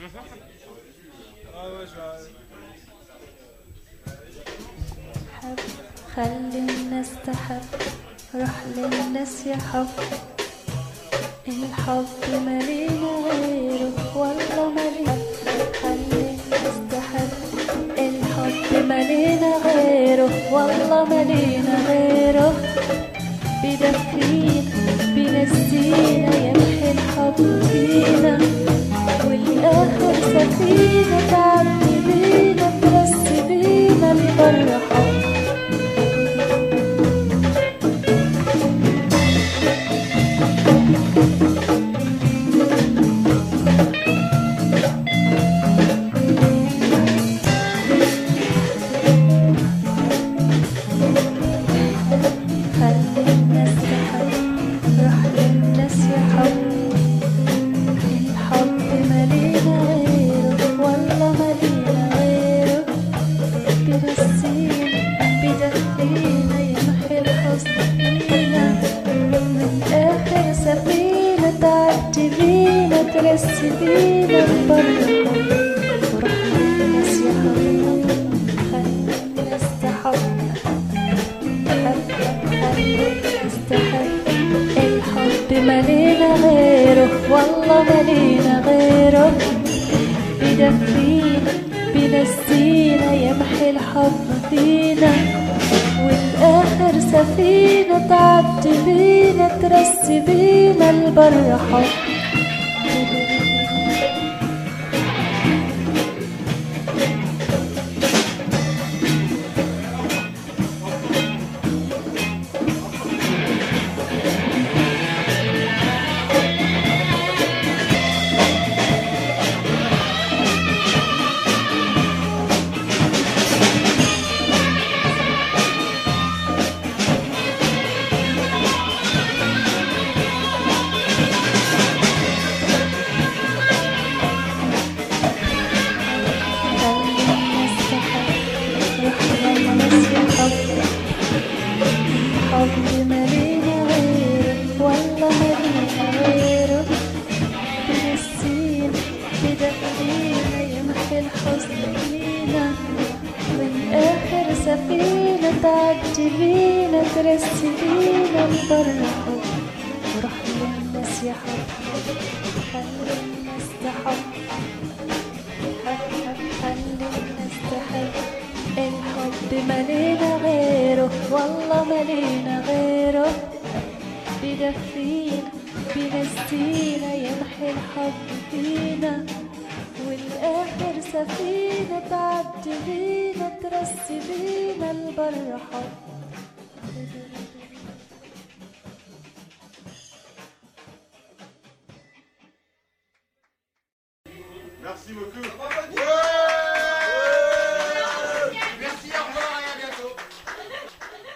حب خلي الناس تحب، روح للناس يا حب، الحب مالينا غيره والله مالينا. خلي الناس تحب، الحب مالينا غيره والله مالينا غيره. بدفينا بنسينا يمحي الحب فينا، والآخر سفينة تعدي بينا ترسي بينا لبر حب. خلي الناس تحب، روح للناس يا حب، الحب مالينا غيره والله مالينا غيره. برسينا بدفينا يمحي الحزن فينا، من آخر سفينة تعدي بينا ترسي بينا لبر حب. وروح للناس يا حب، خلي الناس تحب، الحب مالينا غيره والله مالينا غيره. بدفينا بنسينا يمحي الحب فينا، والآخر سفينة تعدي بينا ترسي بينا لبر حب. الحب مالينا غيره والله مالينا غيره. بنسينا بدفينا يمحي الحزن فينا، من آخر سفينة تعدي بينا ترسي بينا لبر حب. وروح للناس يا حب، خلي الناس تحب، خلي الناس تحب، الحب مالينا غيره والله مالينا غيره. بدفينا بنسينا يمحي الحب فينا، والآخر سفينة تعدي بينا ترسي بينا لبر حب. Merci beaucoup.